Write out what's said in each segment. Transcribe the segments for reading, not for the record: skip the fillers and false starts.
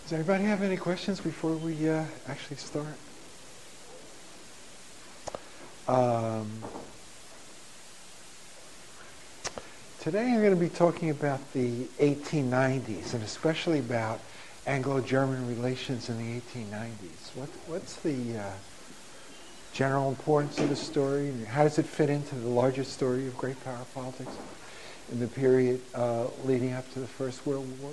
Does anybody have any questions before we actually start? Today I'm going to be talking about the 1890s, and especially about Anglo-German relations in the 1890s. What's the general importance of the story? How does it fit into the larger story of great power politics in the period leading up to the First World War?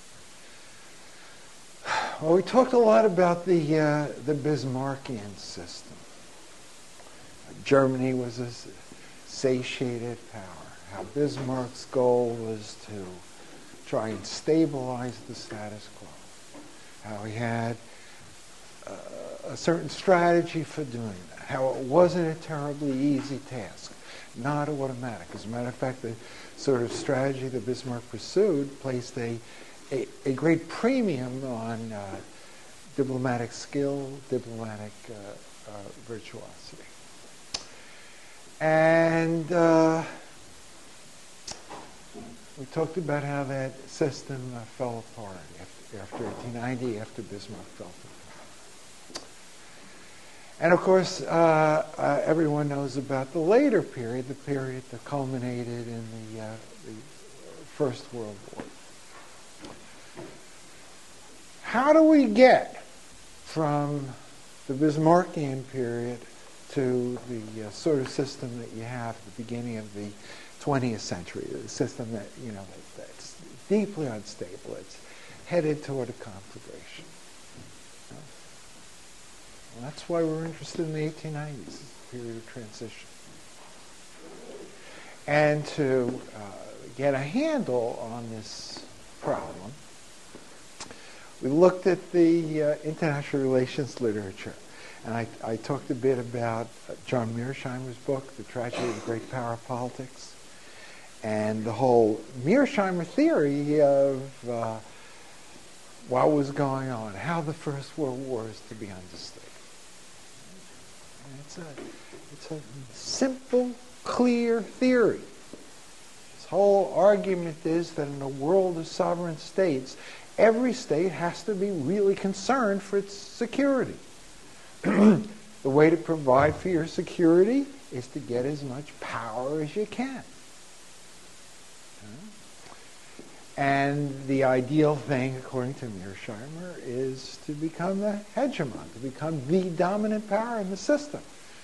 Well, we talked a lot about the Bismarckian system. Germany was a satiated power. How Bismarck's goal was to try and stabilize the status quo. How he had a certain strategy for doing that. How it wasn't a terribly easy task, not automatic. As a matter of fact, the sort of strategy that Bismarck pursued placed a great premium on diplomatic skill, diplomatic virtuosity. And we talked about how that system fell apart after 1890, after Bismarck fell apart. And of course, everyone knows about the later period, the period that culminated in the First World War. How do we get from the Bismarckian period to the sort of system that you have at the beginning of the 20th century, the system that, that's deeply unstable, it's headed toward a conflagration? Well, that's why we're interested in the 1890s, this period of transition. And to get a handle on this problem, we looked at the international relations literature. And I talked a bit about John Mearsheimer's book, The Tragedy of Great Power Politics, and the whole Mearsheimer theory of what was going on, how the First World War is to be understood. And it's a simple, clear theory. His whole argument is that in a world of sovereign states, every state has to be really concerned for its security. The way to provide for your security is to get as much power as you can. And the ideal thing, according to Mearsheimer, is to become the hegemon, to become the dominant power in the system.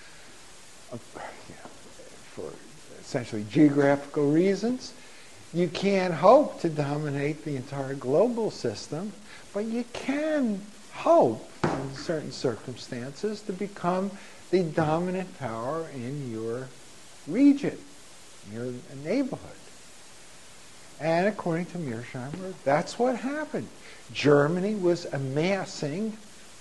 For essentially geographical reasons, you can't hope to dominate the entire global system, but you can hope, in certain circumstances, to become the dominant power in your region, your neighborhood. And according to Mearsheimer, that's what happened. Germany was amassing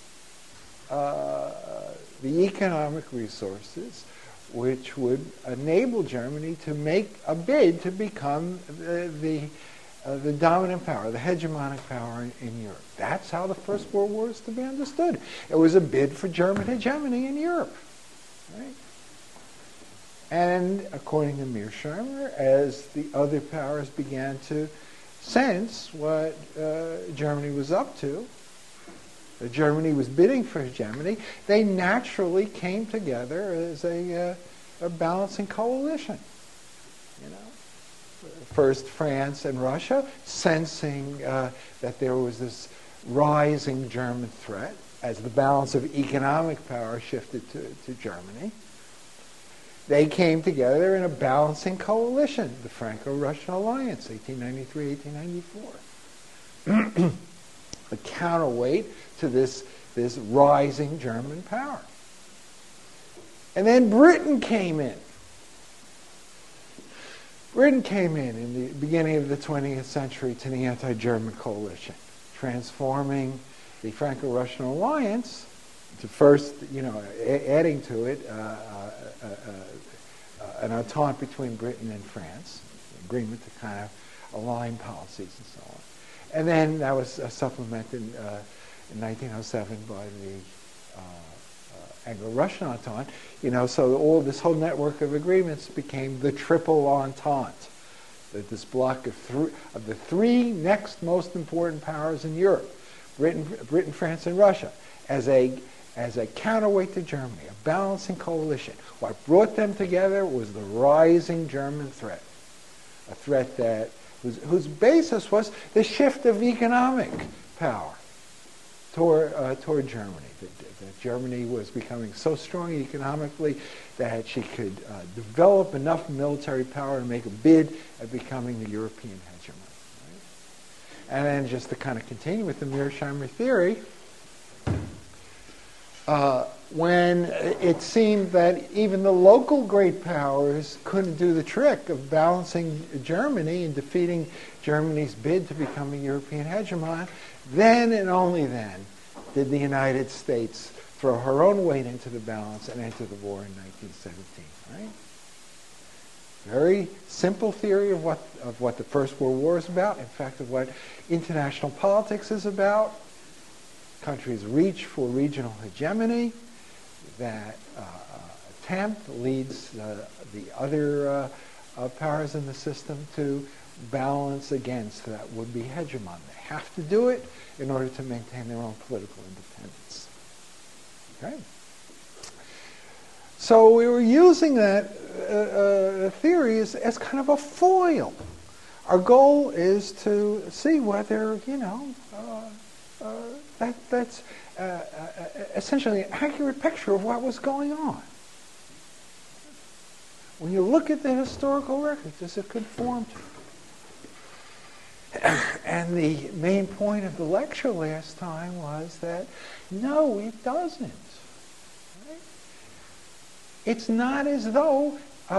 the economic resources which would enable Germany to make a bid to become the dominant power, the hegemonic power in Europe. That's how the First World War is to be understood. It was a bid for German hegemony in Europe. Right? And according to Mearsheimer, as the other powers began to sense what Germany was up to, that Germany was bidding for hegemony, they naturally came together as a balancing coalition. First France and Russia, sensing that there was this rising German threat as the balance of economic power shifted to Germany. They came together in a balancing coalition, the Franco-Russian Alliance, 1893-1894. A counterweight to this rising German power. And then Britain came in. Britain came in the beginning of the 20th century to the anti-German coalition, transforming the Franco-Russian Alliance to first, adding to it an entente between Britain and France, an agreement to kind of align policies and so on. And then that was supplemented in 1907 by the Anglo-Russian Entente. So all this whole network of agreements became the Triple Entente. This block of the three next most important powers in Europe Britain, France, and Russia, as a counterweight to Germany, a balancing coalition. What brought them together was the rising German threat, a threat that whose basis was the shift of economic power toward Germany. That Germany was becoming so strong economically that she could develop enough military power to make a bid at becoming the European hegemon. Right? And then just to kind of continue with the Mearsheimer theory, when it seemed that even the local great powers couldn't do the trick of balancing Germany and defeating Germany's bid to become a European hegemon, then and only then did the United States throw her own weight into the balance and enter the war in 1917. Right? Very simple theory of what the First World War is about. In fact, of what international politics is about. Countries reach for regional hegemony. That attempt leads the other powers in the system to balance against that would-be hegemon. They have to do it in order to maintain their own political independence. Okay? So we were using that theory as kind of a foil. Our goal is to see whether, that's essentially an accurate picture of what was going on. When you look at the historical record, does it conform to? And the main point of the lecture last time was that no, it doesn't. Right? It's not as though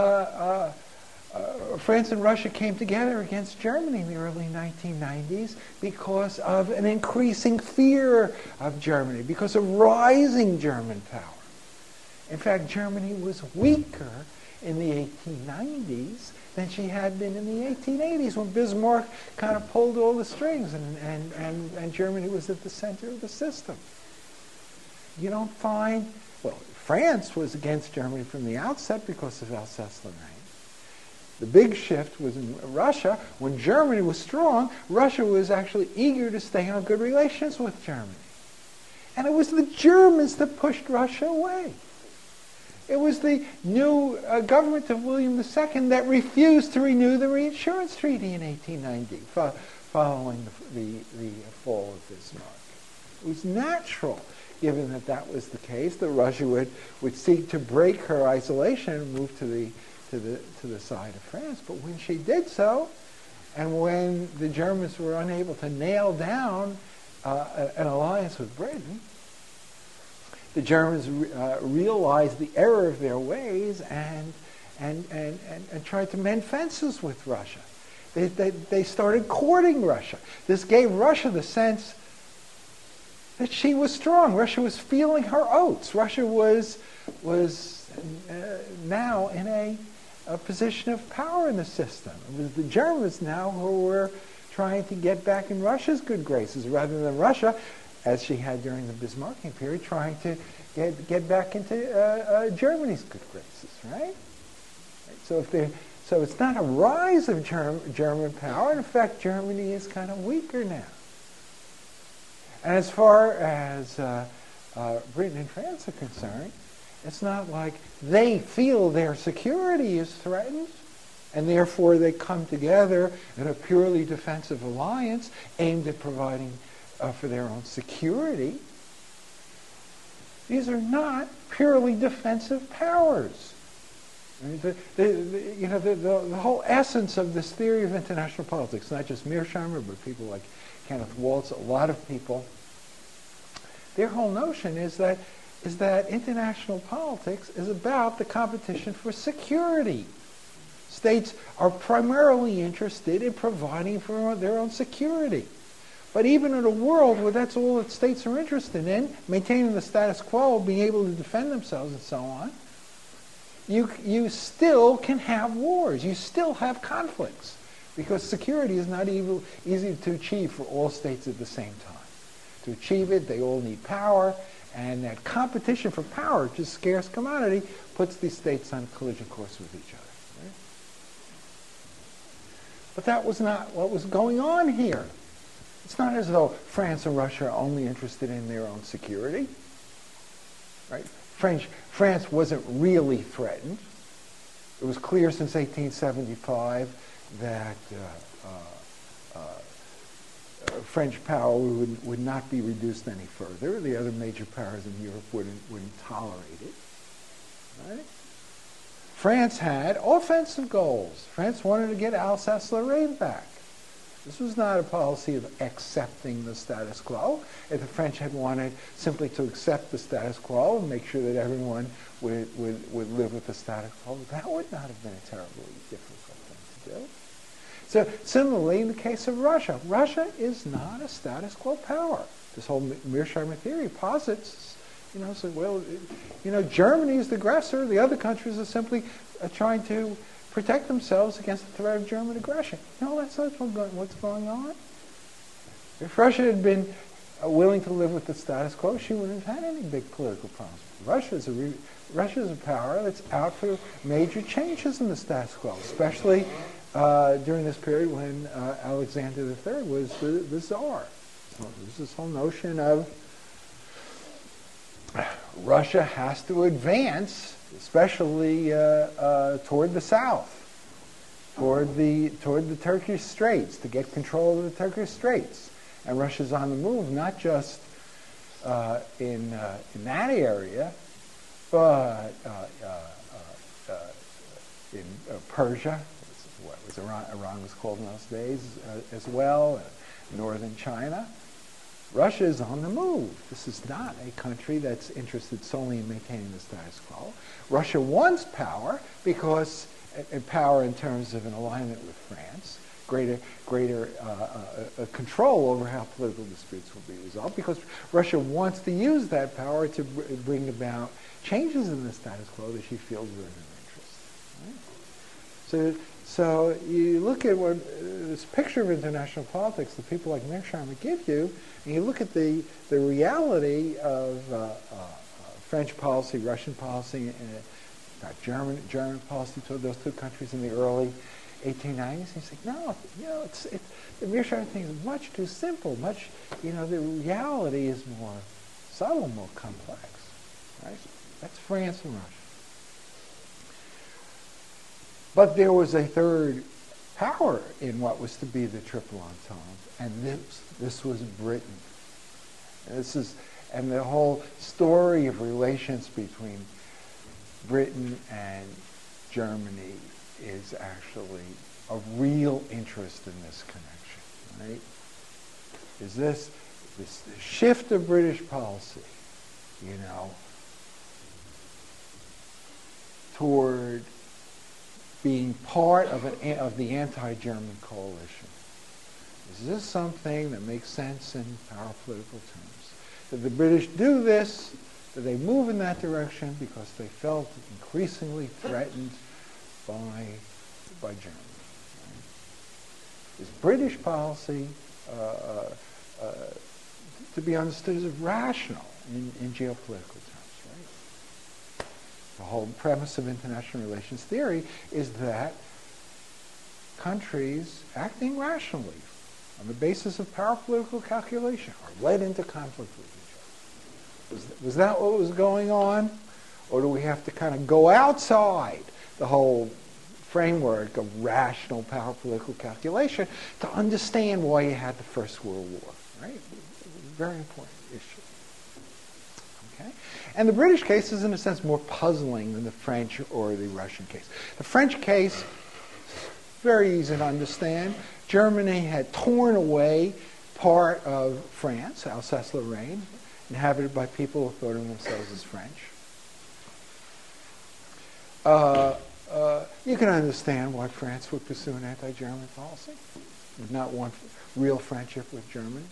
France and Russia came together against Germany in the early 1990s because of an increasing fear of Germany, because of rising German power. In fact, Germany was weaker in the 1890s than she had been in the 1880s when Bismarck kind of pulled all the strings and Germany was at the center of the system. You don't find, well, France was against Germany from the outset because of Alsace-Lorraine. The big shift was in Russia. When Germany was strong, Russia was actually eager to stay on good relations with Germany. And it was the Germans that pushed Russia away. It was the new government of William II that refused to renew the reinsurance treaty in 1890, following the fall of Bismarck. It was natural, given that that was the case, that Russia would seek to break her isolation and move to the side of France. But when she did so, and when the Germans were unable to nail down an alliance with Britain, the Germans realized the error of their ways and tried to mend fences with Russia. They started courting Russia. This gave Russia the sense that she was strong. Russia was feeling her oats. Russia was now in a position of power in the system. It was the Germans now who were trying to get back in Russia's good graces rather than Russia, as she had during the Bismarckian period, trying to get back into Germany's good graces, right? So it's not a rise of German power. In fact, Germany is kind of weaker now. And as far as Britain and France are concerned, it's not like they feel their security is threatened, and therefore they come together in a purely defensive alliance aimed at providing for their own security. These are not purely defensive powers. I mean, the whole essence of this theory of international politics, not just Mearsheimer, but people like Kenneth Waltz, a lot of people, their whole notion is that international politics is about the competition for security. States are primarily interested in providing for their own security. But even in a world where that's all that states are interested in, maintaining the status quo, being able to defend themselves and so on, you still can have wars. You still have conflicts. Because security is not easy to achieve for all states at the same time. To achieve it, they all need power. And that competition for power, which is a scarce commodity, puts these states on collision course with each other. Right? But that was not what was going on here. It's not as though France and Russia are only interested in their own security. Right? France wasn't really threatened. It was clear since 1875 that French power would not be reduced any further. The other major powers in Europe wouldn't tolerate it. Right? France had offensive goals. France wanted to get Alsace-Lorraine back. This was not a policy of accepting the status quo. If the French had wanted simply to accept the status quo and make sure that everyone would live with the status quo, that would not have been a terribly difficult thing to do. So similarly, in the case of Russia, Russia is not a status quo power. This whole Mearsheimer theory posits, Germany is the aggressor. The other countries are simply trying to protect themselves against the threat of German aggression. No, that's not what's going on. If Russia had been willing to live with the status quo, she wouldn't have had any big political problems. Russia is a power that's out for major changes in the status quo, especially during this period when Alexander III was the Tsar. So there's this whole notion of Russia has to advance, especially toward the south, toward the Turkish Straits, to get control of the Turkish Straits. And Russia's on the move, not just in that area, but in Persia, what was Iran was called in those days as well, northern China. Russia is on the move. This is not a country that's interested solely in maintaining the status quo. Russia wants power because, power in terms of an alignment with France, greater control over how political disputes will be resolved, because Russia wants to use that power to bring about changes in the status quo that she feels are in her interest. Right? So you look at what this picture of international politics that people like Mearsheimer give you, and you look at the reality of French policy, Russian policy, German policy toward those two countries in the early 1890s. And you say, no, the Mearsheimer thing is much too simple. The reality is more subtle, more complex. Right? That's France and Russia. But there was a third power in what was to be the Triple Entente, and this was Britain. And the whole story of relations between Britain and Germany is actually of real interest in this connection, right? Is this shift of British policy, toward being part of the anti-German coalition. Is this something that makes sense in our political terms? Did the British do this? Did they move in that direction because they felt increasingly threatened by Germany? Right? Is British policy to be understood as rational in geopolitical terms? The whole premise of international relations theory is that countries acting rationally on the basis of power political calculation are led into conflict with each other. Was that what was going on? Or do we have to kind of go outside the whole framework of rational power political calculation to understand why you had the First World War? Right? Very important issue. And the British case is, in a sense, more puzzling than the French or the Russian case. The French case, very easy to understand. Germany had torn away part of France, Alsace-Lorraine, inhabited by people who thought of themselves as French. You can understand why France would pursue an anti-German policy, would not want real friendship with Germany.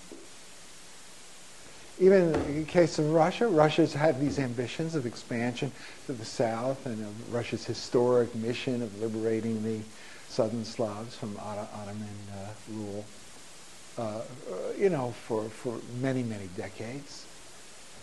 Even in the case of Russia, Russia's had these ambitions of expansion to the south and of Russia's historic mission of liberating the southern Slavs from Ottoman rule, for many, many decades.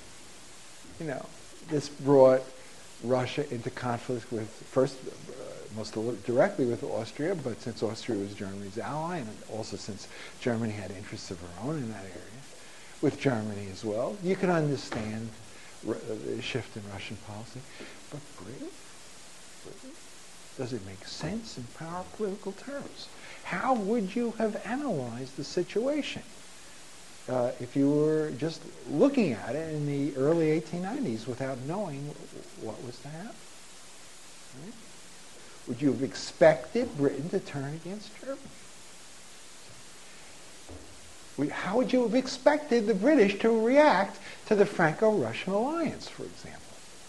This brought Russia into conflict with, first, most directly with Austria, but since Austria was Germany's ally, and also since Germany had interests of her own in that area, with Germany as well, you can understand the shift in Russian policy. But Britain? Does it make sense in power political terms? How would you have analyzed the situation if you were just looking at it in the early 1890s without knowing what was to happen? Right? Would you have expected Britain to turn against Germany? How would you have expected the British to react to the Franco-Russian alliance, for example?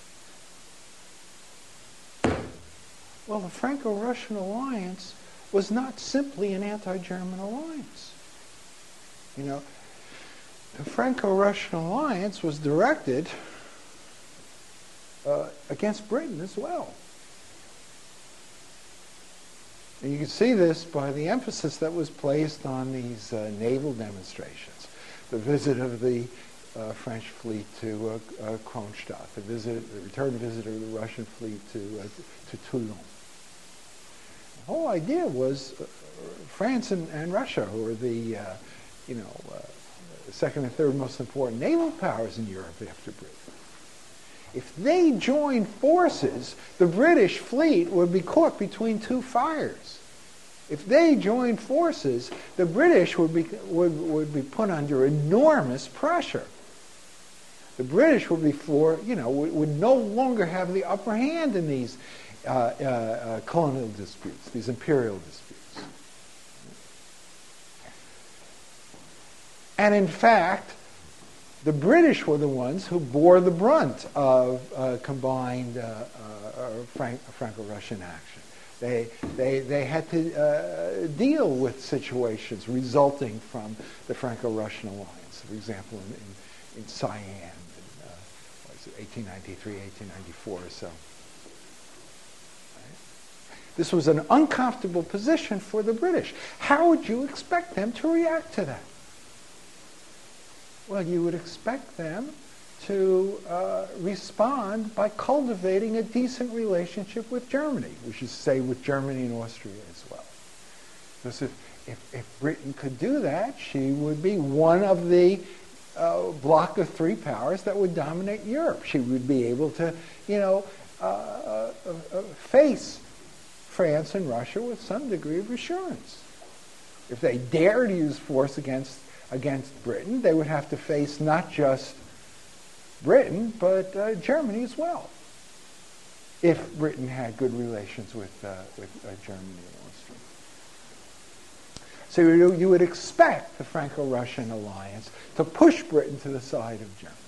Well, the Franco-Russian alliance was not simply an anti-German alliance. You know, the Franco-Russian alliance was directed against Britain as well. And you can see this by the emphasis that was placed on these naval demonstrations. The visit of the French fleet to Kronstadt, the return visit of the Russian fleet to Toulon. The whole idea was France and Russia, who were the second and third most important naval powers in Europe after Britain. If they joined forces, the British fleet would be caught between two fires. If they joined forces, the British would be put under enormous pressure. The British would would no longer have the upper hand in these colonial disputes, these imperial disputes. And in fact, the British were the ones who bore the brunt of combined Franco-Russian action. They had to deal with situations resulting from the Franco-Russian alliance. For example, in Siam, in 1893, 1894 or so. Right? This was an uncomfortable position for the British. How would you expect them to react to that? Well, you would expect them to respond by cultivating a decent relationship with Germany, which is, say, with Germany and Austria as well. Because if Britain could do that, she would be one of the block of three powers that would dominate Europe. She would be able to, face France and Russia with some degree of assurance. If they dared use force against Britain, they would have to face not just Britain, but Germany as well, if Britain had good relations with Germany and Austria. So you would expect the Franco-Russian alliance to push Britain to the side of Germany.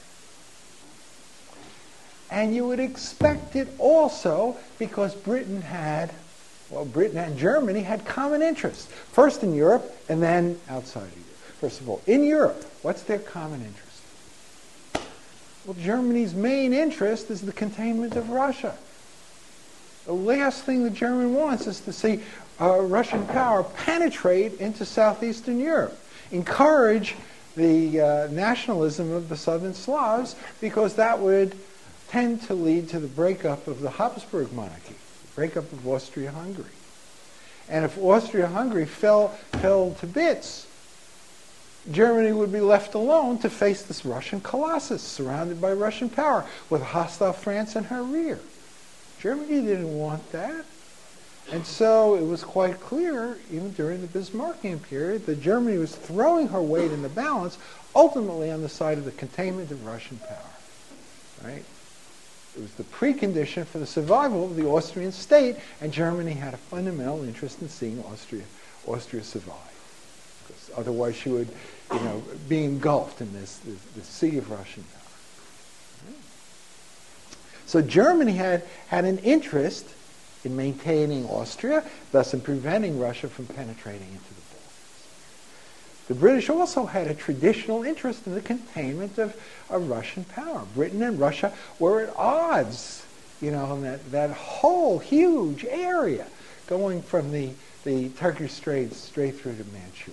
And you would expect it also because Britain and Germany had common interests, first in Europe and then outside of Europe. First of all, in Europe, what's their common interest? Well, Germany's main interest is the containment of Russia. The last thing the German wants is to see Russian power penetrate into southeastern Europe, encourage the nationalism of the southern Slavs, because that would tend to lead to the breakup of the Habsburg monarchy, the breakup of Austria-Hungary. And if Austria-Hungary fell to bits, Germany would be left alone to face this Russian colossus surrounded by Russian power with hostile France in her rear. Germany didn't want that. And so it was quite clear, even during the Bismarckian period, that Germany was throwing her weight in the balance, ultimately on the side of the containment of Russian power. Right? It was the precondition for the survival of the Austrian state, and Germany had a fundamental interest in seeing Austria survive. Because otherwise she would, be engulfed in this sea of Russian power. So Germany had an interest in maintaining Austria, thus in preventing Russia from penetrating into the Balkans. The British also had a traditional interest in the containment of Russian power. Britain and Russia were at odds, in that whole huge area going from the Turkish Straits straight through to Manchuria.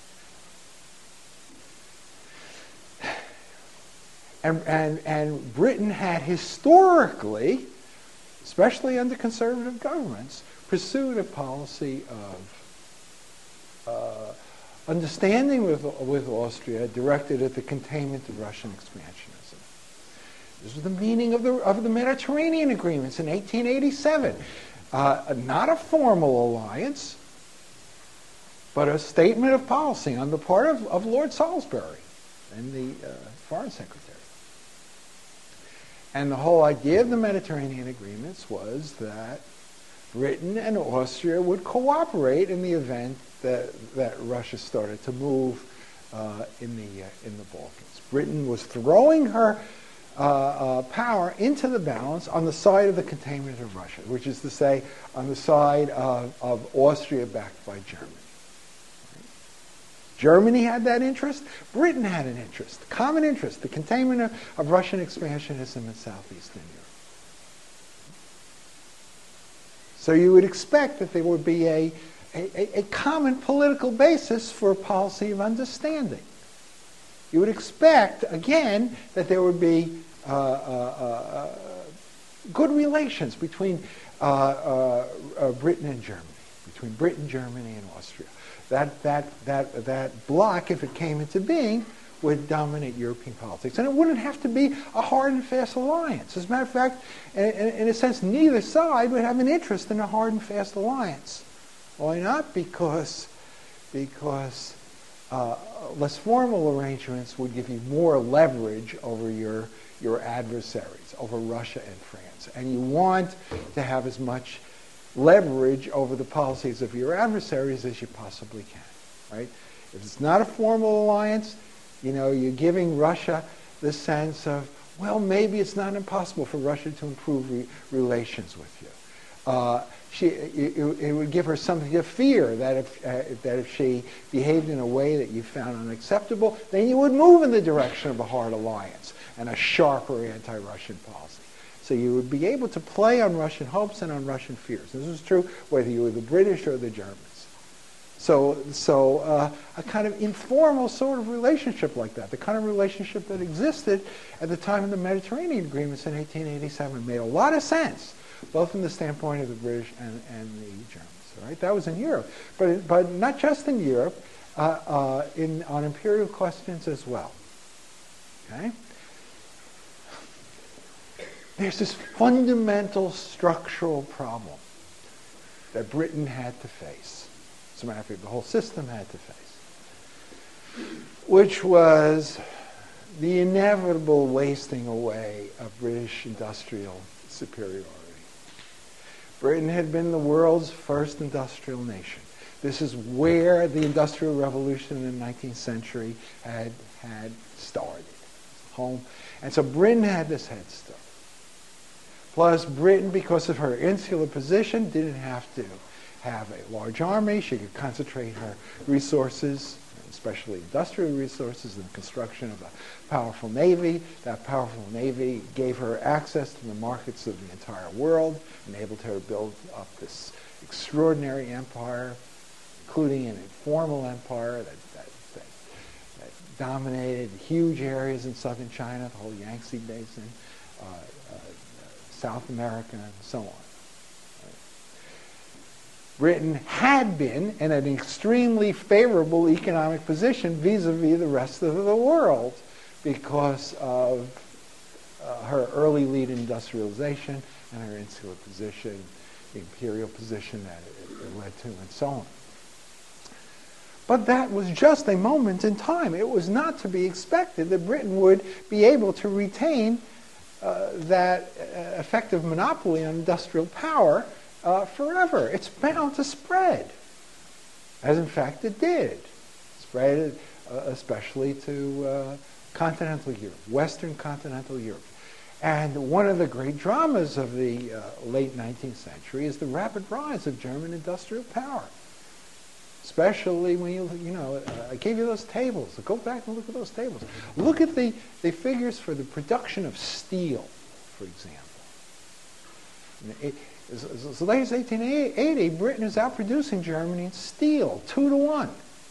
And Britain had historically, especially under conservative governments, pursued a policy of understanding with Austria directed at the containment of Russian expansionism. This was the meaning of the Mediterranean agreements in 1887. Not a formal alliance, but a statement of policy on the part of Lord Salisbury and the Foreign Secretary. And the whole idea of the Mediterranean agreements was that Britain and Austria would cooperate in the event that Russia started to move in the Balkans. Britain was throwing her power into the balance on the side of the containment of Russia, which is to say, on the side of Austria backed by Germany. Germany had that interest. Britain had an interest, common interest, the containment of Russian expansionism in southeastern Europe. So you would expect that there would be a common political basis for a policy of understanding. You would expect, again, that there would be good relations between Britain and Germany, between Britain, Germany, and Austria. That bloc, if it came into being, would dominate European politics. And it wouldn't have to be a hard and fast alliance. As a matter of fact, in a sense, neither side would have an interest in a hard and fast alliance. Why not? Because less formal arrangements would give you more leverage over your adversaries, over Russia and France. And you want to have as much leverage over the policies of your adversaries as you possibly can, right? If it's not a formal alliance, you're giving Russia the sense of, well, maybe it's not impossible for Russia to improve relations with you. It would give her something to fear that if she behaved in a way that you found unacceptable, then you would move in the direction of a hard alliance and a sharper anti-Russian policy. So you would be able to play on Russian hopes and on Russian fears. This is true whether you were the British or the Germans. So a kind of informal sort of relationship like that, the kind of relationship that existed at the time of the Mediterranean agreements in 1887, made a lot of sense, both from the standpoint of the British and the Germans. Right? That was in Europe, but not just in Europe, on imperial questions as well. Okay. There's this fundamental structural problem that Britain had to face. As a matter of fact, the whole system had to face, which was the inevitable wasting away of British industrial superiority. Britain had been the world's first industrial nation. This is where the Industrial Revolution in the 19th century had started. Home. And so Britain had this head start. Plus, Britain, because of her insular position, didn't have to have a large army. She could concentrate her resources, especially industrial resources, in the construction of a powerful navy. That powerful navy gave her access to the markets of the entire world, enabled her to build up this extraordinary empire, including an informal empire that dominated huge areas in southern China, the whole Yangtze Basin, South America, and so on. Britain had been in an extremely favorable economic position vis-a-vis the rest of the world because of her early lead in industrialization and her insular position, the imperial position that it led to, and so on. But that was just a moment in time. It was not to be expected that Britain would be able to retain that effective monopoly on industrial power forever. It's bound to spread, as in fact it did. Spread especially to continental Europe, Western continental Europe. And one of the great dramas of the late 19th century is the rapid rise of German industrial power. Especially when I gave you those tables. Go back and look at those tables. Look at the figures for the production of steel, for example. As late as 1880, Britain is outproducing Germany in steel, 2-1.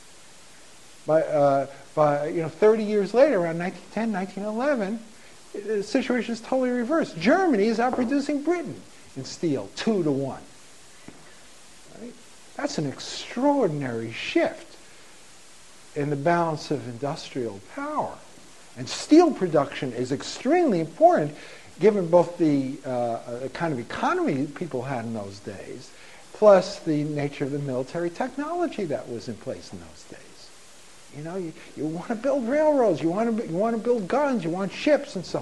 By 30 years later, around 1910, 1911, the situation is totally reversed. Germany is outproducing Britain in steel, 2-1. That's an extraordinary shift in the balance of industrial power. And steel production is extremely important given both the kind of economy people had in those days, plus the nature of the military technology that was in place in those days. You know, you want to build railroads, you want to build guns, you want ships, and so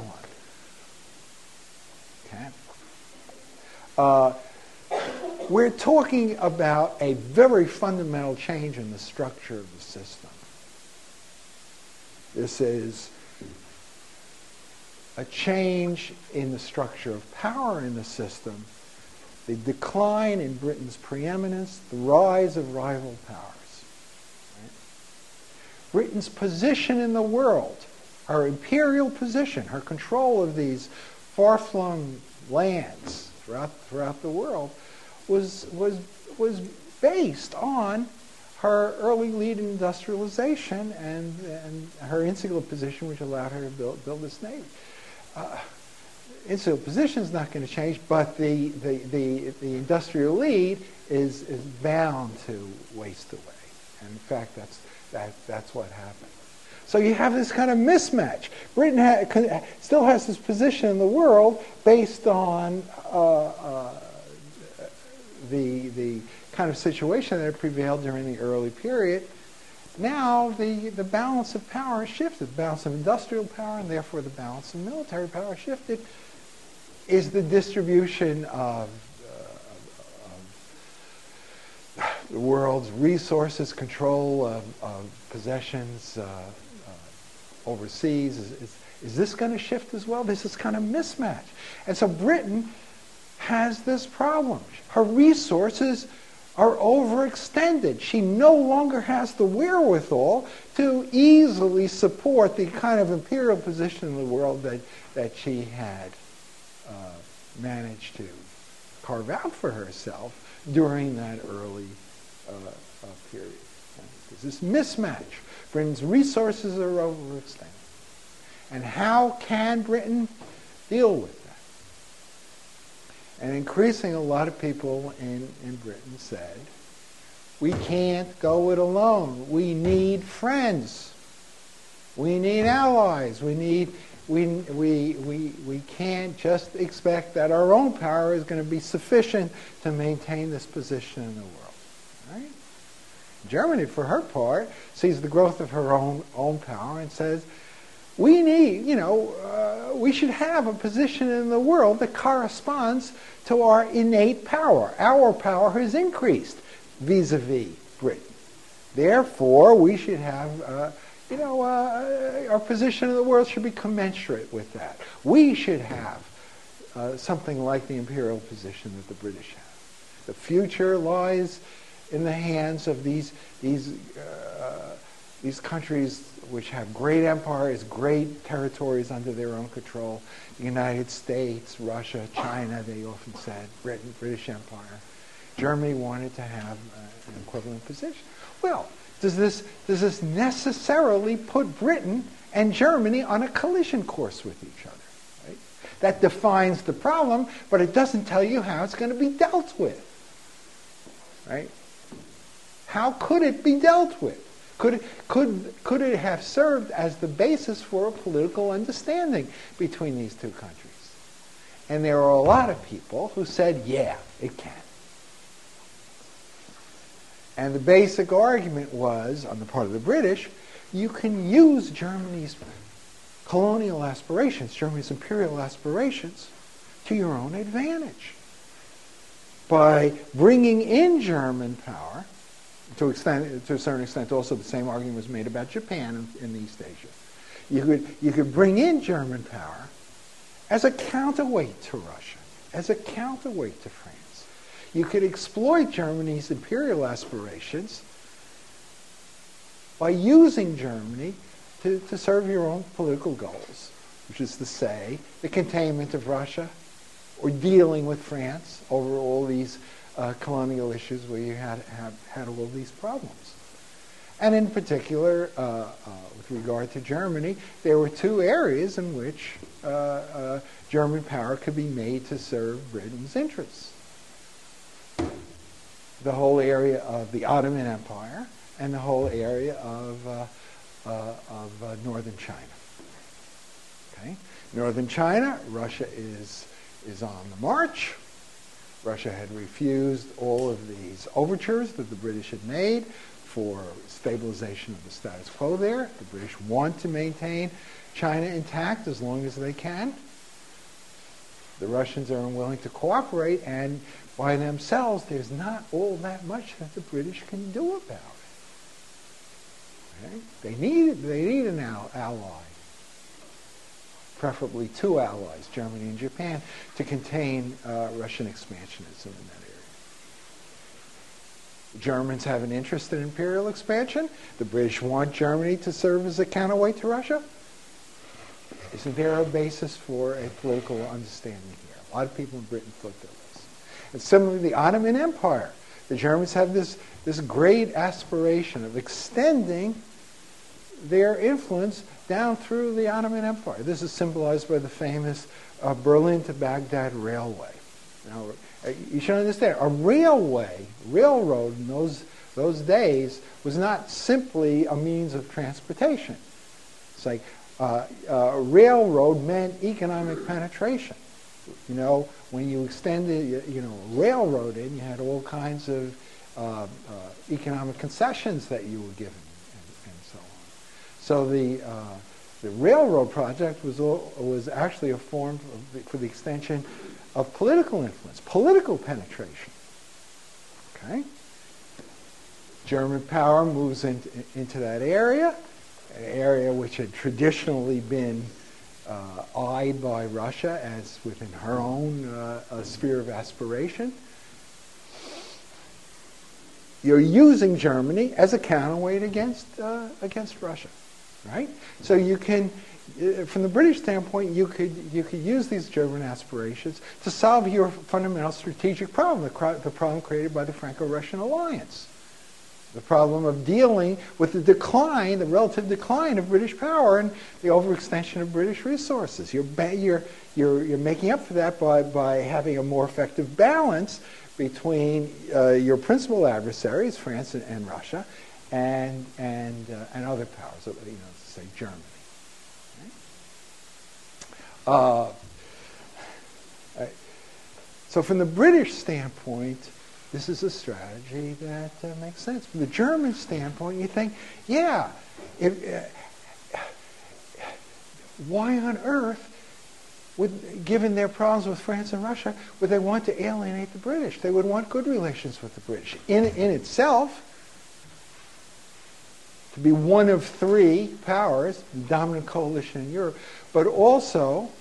on. Okay. We're talking about a very fundamental change in the structure of the system. This is a change in the structure of power in the system, the decline in Britain's preeminence, the rise of rival powers. Right? Britain's position in the world, her imperial position, her control of these far-flung lands throughout the world, was based on her early lead in industrialization and her insular position, which allowed her to build this navy. Insular position is not going to change, but the industrial lead is bound to waste away. And in fact, that's what happened. So you have this kind of mismatch. Britain still has this position in the world based on the kind of situation that prevailed during the early period. Now the balance of power has shifted. The balance of industrial power and therefore the balance of military power shifted. Is the distribution of the world's resources, control of possessions overseas, is this going to shift as well? This is kind of mismatch. And so Britain has this problem. Her resources are overextended. She no longer has the wherewithal to easily support the kind of imperial position in the world that she had managed to carve out for herself during that early period. There's this mismatch. Britain's resources are overextended. And how can Britain deal with that? And increasingly, a lot of people in Britain said, we can't go it alone. We need friends. We need allies. We can't just expect that our own power is going to be sufficient to maintain this position in the world. Right? Germany, for her part, sees the growth of her own power and says, we need, we should have a position in the world that corresponds to our innate power. Our power has increased vis-a-vis Britain. Therefore, we should have, our position in the world should be commensurate with that. We should have something like the imperial position that the British have. The future lies in the hands of these countries which have great empires, great territories under their own control. The United States, Russia, China, they often said, Britain, British Empire. Germany wanted to have an equivalent position. Well, does this necessarily put Britain and Germany on a collision course with each other? Right? That defines the problem, but it doesn't tell you how it's going to be dealt with. Right? How could it be dealt with? Could it have served as the basis for a political understanding between these two countries? And there are a lot of people who said, yeah, it can. And the basic argument was, on the part of the British, you can use Germany's colonial aspirations, Germany's imperial aspirations, to your own advantage. By bringing in German power, to a certain extent also the same argument was made about Japan in East Asia. You could bring in German power as a counterweight to Russia, as a counterweight to France. You could exploit Germany's imperial aspirations by using Germany to serve your own political goals, which is to say, the containment of Russia or dealing with France over all these colonial issues where you had all these problems. And in particular, with regard to Germany, there were two areas in which German power could be made to serve Britain's interests. the whole area of the Ottoman Empire and the whole area of northern China. Okay? Northern China, Russia is on the march. Russia had refused all of these overtures that the British had made for stabilization of the status quo there. The British want to maintain China intact as long as they can. The Russians are unwilling to cooperate, and by themselves, there's not all that much that the British can do about it. Okay? They need an ally, preferably two allies, Germany and Japan, to contain Russian expansionism in that area. The Germans have an interest in imperial expansion. The British want Germany to serve as a counterweight to Russia. Isn't there a basis for a political understanding here? A lot of people in Britain thought there was. And similarly, the Ottoman Empire. The Germans have this great aspiration of extending their influence down through the Ottoman Empire. This is symbolized by the famous Berlin to Baghdad railway. Now, you should understand, a railroad in those days was not simply a means of transportation. It's like railroad meant economic penetration. You know, when you extended, railroad in, you had all kinds of economic concessions that you were given, and so on. So the railroad project was actually a form for the extension of political influence, political penetration. Okay, German power moves into that area. An area which had traditionally been eyed by Russia as within her own sphere of aspiration. You're using Germany as a counterweight against Russia, right? So you can, from the British standpoint, you could use these German aspirations to solve your fundamental strategic problem, the problem created by the Franco-Russian alliance. The problem of dealing with the decline, the relative decline of British power and the overextension of British resources. You're making up for that by having a more effective balance between your principal adversaries, France and Russia, and other powers, say Germany. Right? So from the British standpoint, this is a strategy that makes sense. From the German standpoint, you think, yeah, why on earth, given their problems with France and Russia, would they want to alienate the British? They would want good relations with the British. In itself, to be one of three powers, the dominant coalition in Europe, but also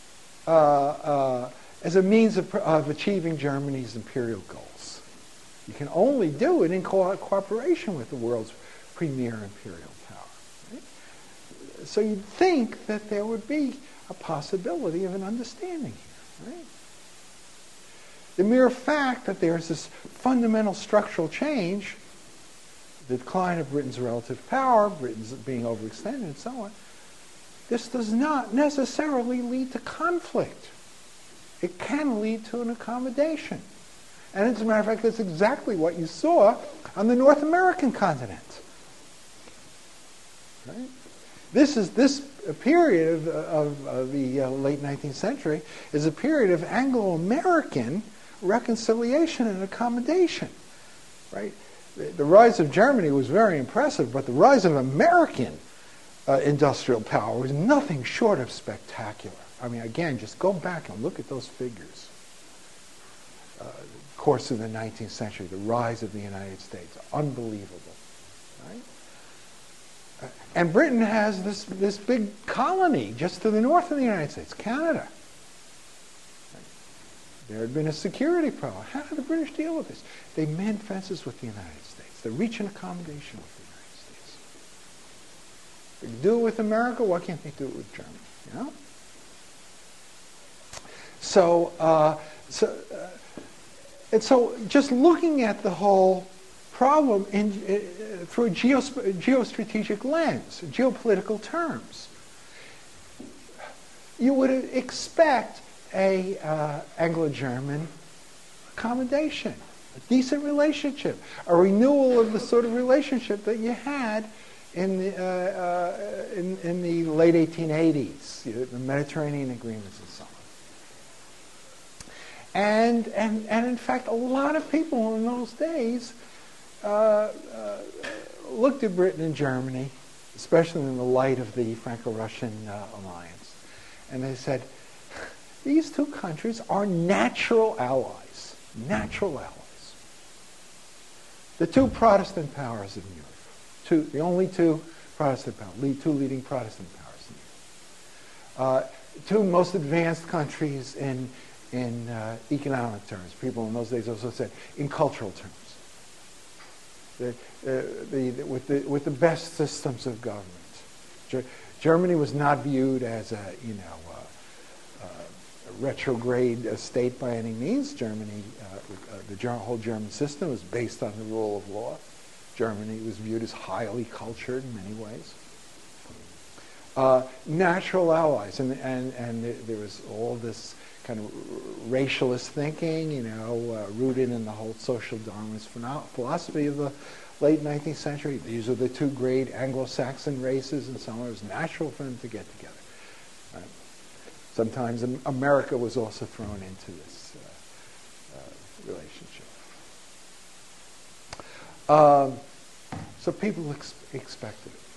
as a means of achieving Germany's imperial goals. You can only do it in cooperation with the world's premier imperial power. Right? So you'd think that there would be a possibility of an understanding here. Right? The mere fact that there's this fundamental structural change, the decline of Britain's relative power, Britain's being overextended and so on, this does not necessarily lead to conflict. It can lead to an accommodation. And as a matter of fact, that's exactly what you saw on the North American continent. Right? This period of the late 19th century is a period of Anglo-American reconciliation and accommodation. Right? The rise of Germany was very impressive, but the rise of American industrial power was nothing short of spectacular. I mean, again, just go back and look at those figures. Course of the 19th century, the rise of the United States, unbelievable, right? And Britain has this big colony just to the north of the United States, Canada. There had been a security problem. How did the British deal with this? They mend fences with the United States. They reach an accommodation with the United States. They do it with America. Why can't they do it with Germany? You know. And so just looking at the whole problem through a geostrategic lens, geopolitical terms, you would expect a Anglo-German accommodation. a decent relationship, a renewal of the sort of relationship that you had in the late 1880s, the Mediterranean agreements and so on. And in fact, a lot of people in those days looked at Britain and Germany, especially in the light of the Franco-Russian alliance, and they said, these two countries are natural allies. Natural allies. The two Protestant powers in Europe. The only two Protestant powers, two leading Protestant powers in Europe. Two most advanced countries in economic terms. People in those days also said in cultural terms. With the best systems of government. Germany was not viewed as a retrograde state by any means. Germany, the whole German system was based on the rule of law. Germany was viewed as highly cultured in many ways. Natural allies, and there was all this kind of racialist thinking, rooted in the whole social Darwinist philosophy of the late 19th century. These are the two great Anglo-Saxon races, and so on. It was natural for them to get together. Sometimes America was also thrown into this relationship. So people expected it.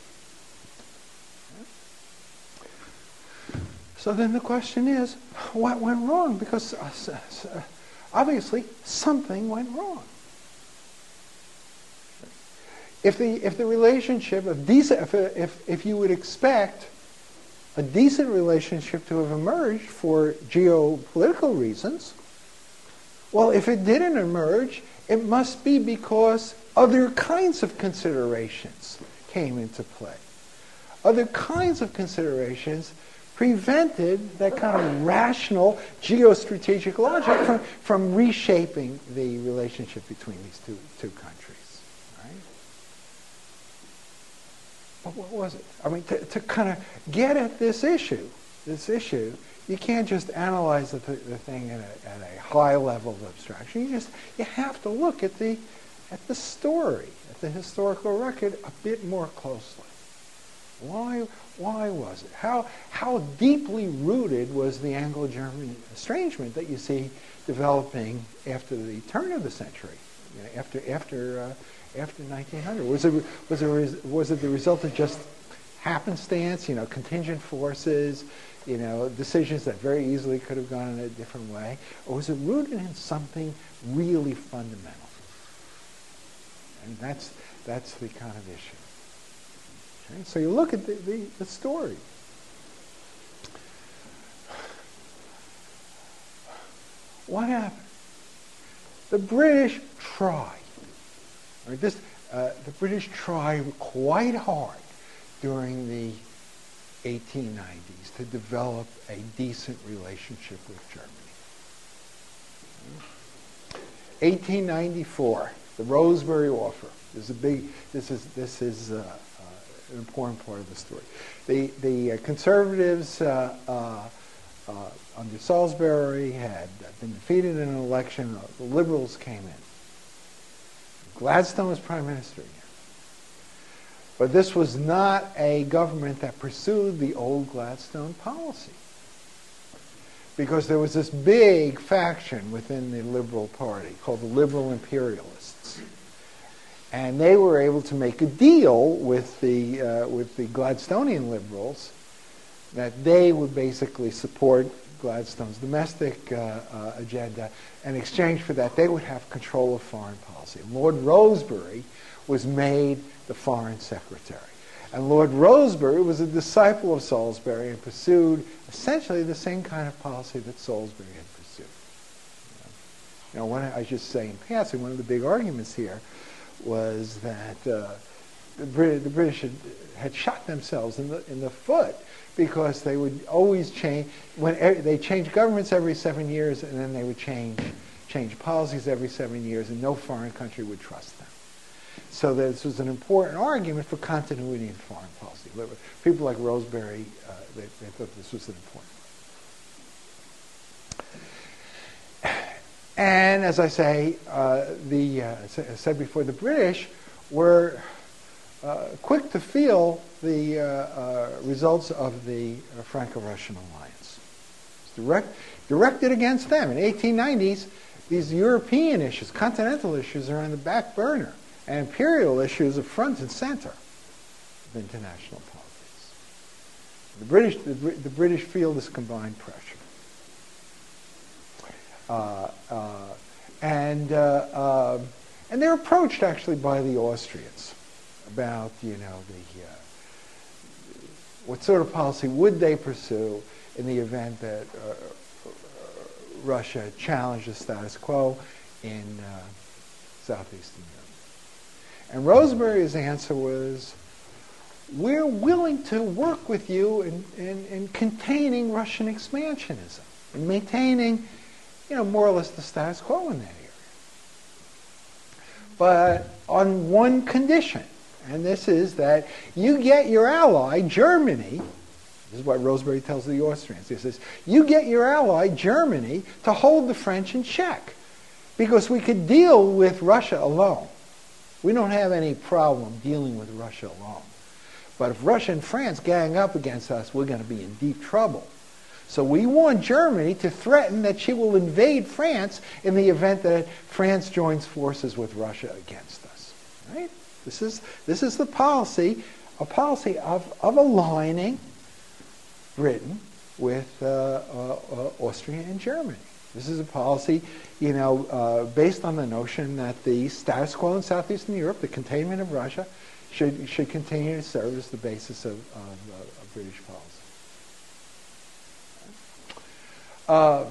So then the question is, what went wrong? Because obviously something went wrong. If the relationship of decent, if you would expect a decent relationship to have emerged for geopolitical reasons, well, if it didn't emerge, it must be because other kinds of considerations came into play. Other kinds of considerations prevented that kind of rational geostrategic logic from reshaping the relationship between these two countries. Right? But what was it? I mean, to kind of get at this issue, you can't just analyze the thing at a high level of abstraction. You have to look at the story, at the historical record a bit more closely. Why was it? How deeply rooted was the Anglo-German estrangement that you see developing after the turn of the century, after 1900? Was it the result of just happenstance, contingent forces, decisions that very easily could have gone in a different way, or was it rooted in something really fundamental? And that's the kind of issue. Okay? So you look at the story. What happened? The British tried. Right? The British tried quite hard during the 1890s to develop a decent relationship with Germany. 1894, the Rosebery offer. This is an important part of the story. The conservatives under Salisbury had been defeated in an election. The liberals came in. Gladstone was prime minister again. But this was not a government that pursued the old Gladstone policy. Because there was this big faction within the Liberal Party called the Liberal Imperialists. And they were able to make a deal with the Gladstonian liberals that they would basically support Gladstone's domestic agenda. In exchange for that, they would have control of foreign policy. Lord Rosebery was made the foreign secretary. And Lord Rosebery was a disciple of Salisbury and pursued essentially the same kind of policy that Salisbury had pursued. I should say in passing, one of the big arguments here was that the British had shot themselves in the foot because they would always change, they changed governments every 7 years, and then they would change policies every 7 years, and no foreign country would trust them. So this was an important argument for continuity in foreign policy. People like Rosebery, they thought this was an important one. And as I say, as I said before, the British were quick to feel the results of the Franco-Russian alliance. It's directed against them. In the 1890s, these European issues, continental issues, are on the back burner, and imperial issues are front and center of international politics. The British feel this combined pressure. And they're approached actually by the Austrians about, what sort of policy would they pursue in the event that Russia challenged the status quo in southeastern Europe. And Rosebery's answer was, we're willing to work with you in containing Russian expansionism and maintaining, more or less the status quo in that area. But on one condition, and this is that you get your ally, Germany, this is what Rosebery tells the Austrians, he says, you get your ally, Germany, to hold the French in check, because we could deal with Russia alone. We don't have any problem dealing with Russia alone. But if Russia and France gang up against us, we're going to be in deep trouble. So we want Germany to threaten that she will invade France in the event that France joins forces with Russia against us. Right? This is the policy, a policy of aligning Britain with Austria and Germany. This is a policy, based on the notion that the status quo in southeastern Europe, the containment of Russia, should continue to serve as the basis of British policy.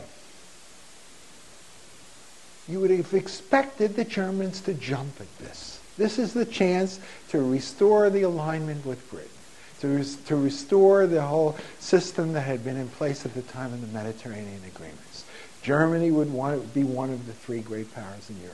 You would have expected the Germans to jump at this. This is the chance to restore the alignment with Britain, to restore the whole system that had been in place at the time of the Mediterranean agreements. Germany would want to be one of the three great powers in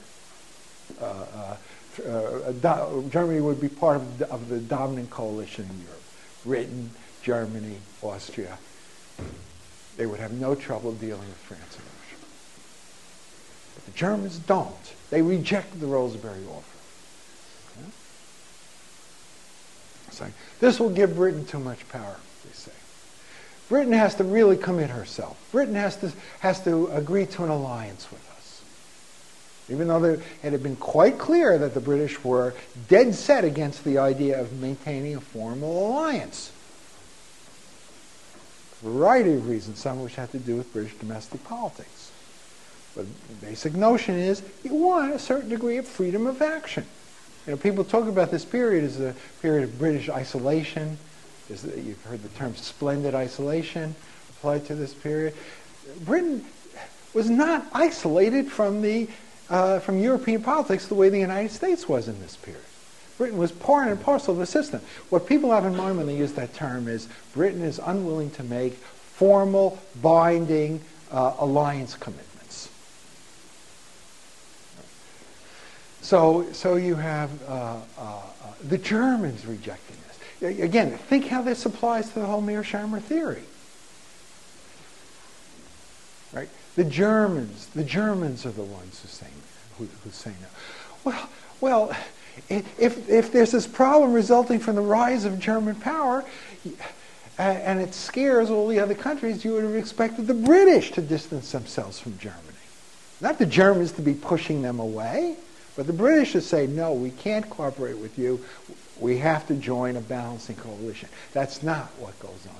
Europe. Germany would be part of the dominant coalition in Europe. Britain, Germany, Austria. They would have no trouble dealing with France and Russia. But the Germans don't. They reject the Rosebery offer. Yeah? So this will give Britain too much power, they say. Britain has to really commit herself. Britain has to agree to an alliance with us. Even though it had been quite clear that the British were dead set against the idea of maintaining a formal alliance. A variety of reasons, some of which had to do with British domestic politics. But the basic notion is you want a certain degree of freedom of action. People talk about this period as a period of British isolation. You've heard the term splendid isolation applied to this period. Britain was not isolated from European politics the way the United States was in this period. Britain was part and parcel of the system. What people have in mind when they use that term is Britain is unwilling to make formal, binding alliance commitments. So you have the Germans rejecting this. Again, think how this applies to the whole Mearsheimer theory. Right? The Germans are the ones who say no. Well, if there's this problem resulting from the rise of German power, and it scares all the other countries, you would have expected the British to distance themselves from Germany. Not the Germans to be pushing them away, but the British to say, no, we can't cooperate with you. We have to join a balancing coalition. That's not what goes on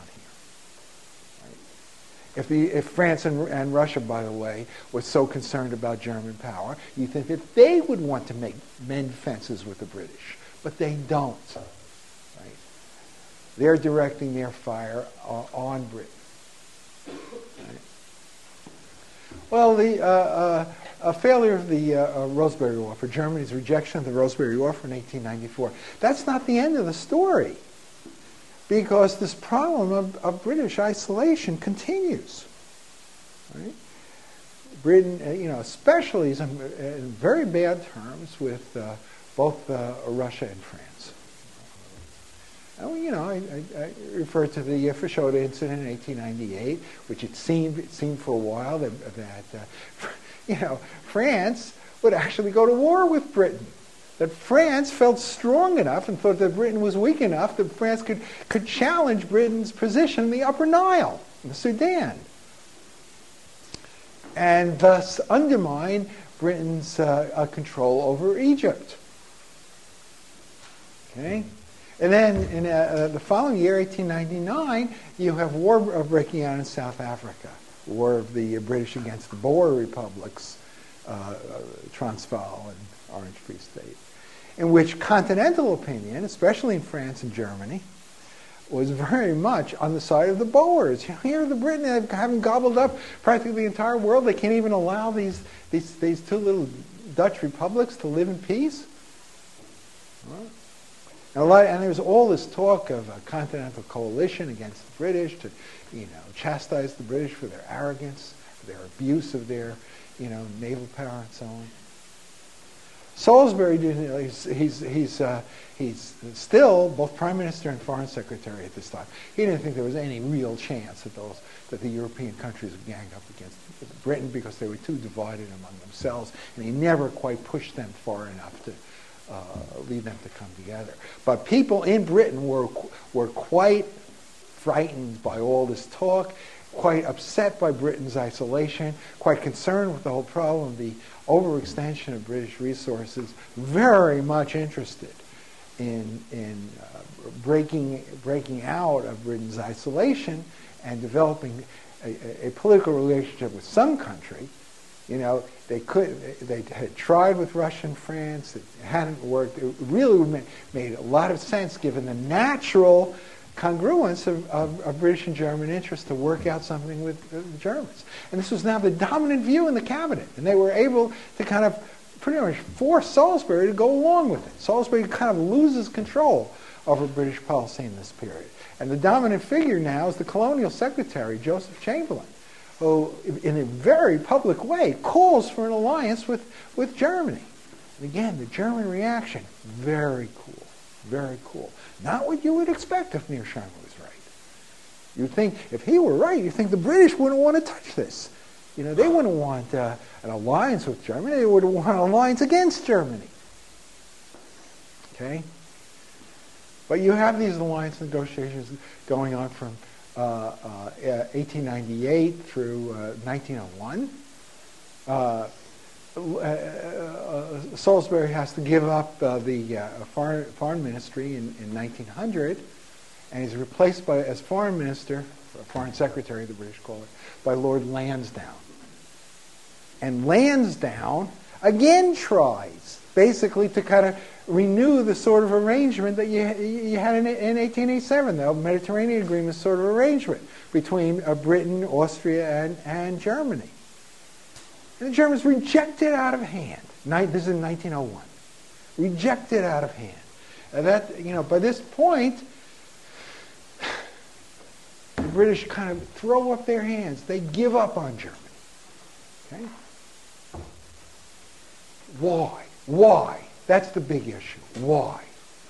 here. Right? If France and Russia, by the way, were so concerned about German power, you think that they would want to mend fences with the British. But they don't. Right? They're directing their fire on Britain. Right? Well, the failure of the Rosebery offer, Germany's rejection of the Rosebery offer in 1894, that's not the end of the story. Because this problem of British isolation continues. Right? Britain, especially is in very bad terms with both Russia and France. I refer to the Fashoda incident in 1898, which it seemed for a while that France would actually go to war with Britain. That France felt strong enough and thought that Britain was weak enough that France could challenge Britain's position in the Upper Nile, in the Sudan, and thus undermine Britain's control over Egypt. Okay? And then in the following year, 1899, you have war breaking out in South Africa, war of the British against the Boer republics, Transvaal and Orange Free State, in which continental opinion, especially in France and Germany, was very much on the side of the Boers. Here the Britain having gobbled up practically the entire world. They can't even allow these two little Dutch republics to live in peace. And there's all this talk of a continental coalition against the British to, chastise the British for their arrogance, for their abuse of their, naval power and so on. Salisbury didn't. He's still both Prime Minister and Foreign Secretary at this time. He didn't think there was any real chance that the European countries would gang up against Britain because they were too divided among themselves, and he never quite pushed them far enough to lead them to come together. But people in Britain were quite frightened by all this talk, quite upset by Britain's isolation, quite concerned with the whole problem of the overextension of British resources, very much interested in breaking out of Britain's isolation and developing a political relationship with some country. They had tried with Russia and France. It hadn't worked. It really made a lot of sense given the natural congruence of British and German interests to work out something with the Germans. And this was now the dominant view in the cabinet. And they were able to kind of pretty much force Salisbury to go along with it. Salisbury kind of loses control over British policy in this period. And the dominant figure now is the Colonial Secretary, Joseph Chamberlain, who, in a very public way, calls for an alliance with Germany. And again, the German reaction, very cool, very cool. Not what you would expect if Mearsheimer was right. You'd think, if he were right, you'd think the British wouldn't want to touch this. They wouldn't want an alliance with Germany. They would want an alliance against Germany. Okay? But you have these alliance negotiations going on from 1898 through 1901. Salisbury has to give up the foreign ministry in 1900, and he's replaced as foreign minister, foreign secretary, the British call it, by Lord Lansdowne. And Lansdowne again tries basically to kind of renew the sort of arrangement that you had in 1887, the Mediterranean Agreement sort of arrangement between Britain, Austria, and Germany. And the Germans reject it out of hand. This is in 1901. Reject it out of hand. By this point, the British kind of throw up their hands. They give up on Germany. Okay? Why? Why? That's the big issue. Why?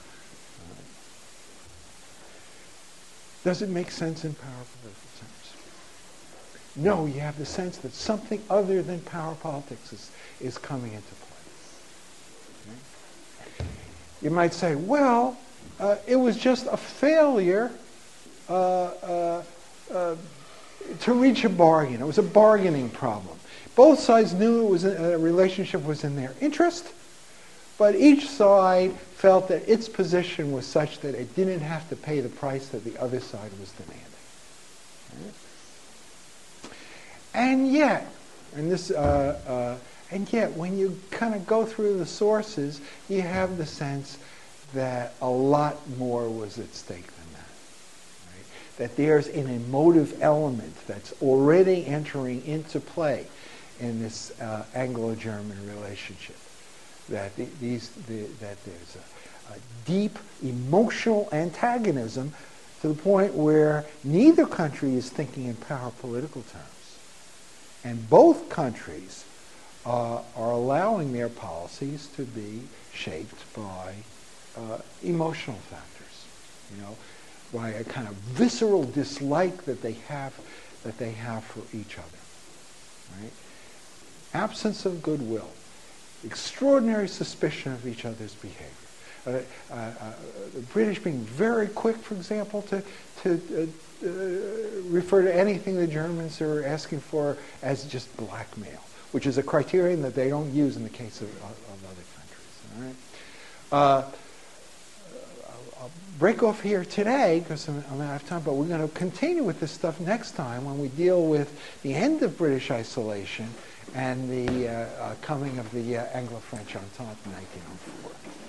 Does it make sense in power political terms? No, you have the sense that something other than power politics is coming into play. Okay? You might say, well, it was just a failure to reach a bargain. It was a bargaining problem. Both sides knew a relationship was in their interest, but each side felt that its position was such that it didn't have to pay the price that the other side was demanding. Right? And yet, when you kind of go through the sources, you have the sense that a lot more was at stake than that. Right? That there's an emotive element that's already entering into play in this Anglo-German relationship. That there's a deep emotional antagonism to the point where neither country is thinking in power political terms. And both countries are allowing their policies to be shaped by emotional factors, by a kind of visceral dislike that they have for each other, right? absence of goodwill, extraordinary suspicion of each other's behavior. The British being very quick, for example, to refer to anything the Germans are asking for as just blackmail, which is a criterion that they don't use in the case of other countries. All right? I'll break off here today because I'm out of time, but we're going to continue with this stuff next time when we deal with the end of British isolation and the coming of the Anglo-French Entente in 1904.